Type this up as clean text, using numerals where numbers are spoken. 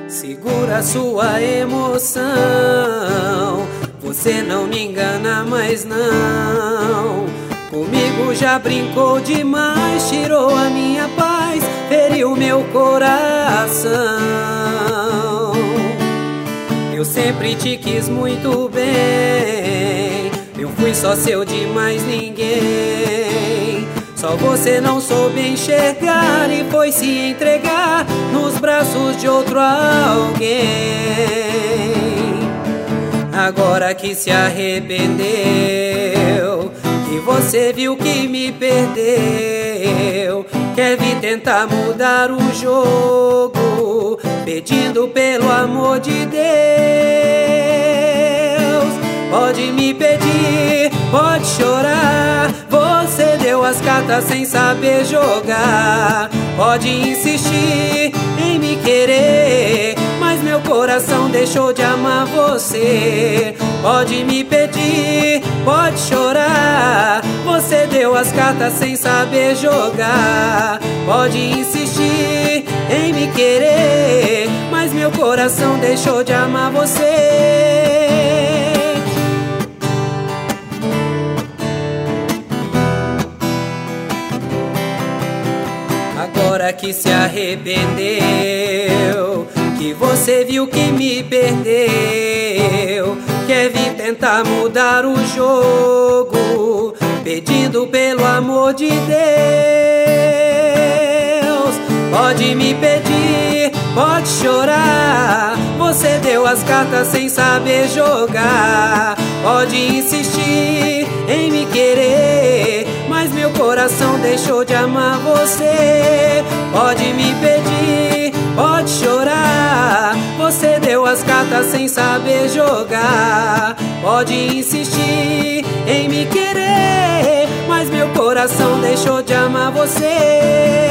Segura sua emoção, você não me engana mais não. Comigo já brincou demais, tirou a minha paz, feriu meu coração. Eu sempre te quis muito bem, eu fui só seu de mais ninguém. Só você não soube enxergar e foi se entregar nos braços de outro alguém. Agora que se arrependeu, que você viu que me perdeu, quer vir tentar mudar o jogo, pedindo pelo amor de Deus. Pode me pedir, pode chorar, você deu as cartas sem saber jogar. Pode insistir em me querer, mas meu coração deixou de amar você. Pode me pedir, pode chorar, você deu as cartas sem saber jogar. Pode insistir em me querer, mas meu coração deixou de amar você. Agora que se arrependeu, que você viu que me perdeu, quer vir tentar mudar o jogo, pedindo pelo amor de Deus. Pode me pedir, pode chorar, você deu as cartas sem saber jogar. Pode insistir em me querer, mas meu coração deixou de amar você. Pode me pedir, pode chorar, você deu as cartas sem saber jogar. Pode insistir em me querer, mas meu coração deixou de amar você.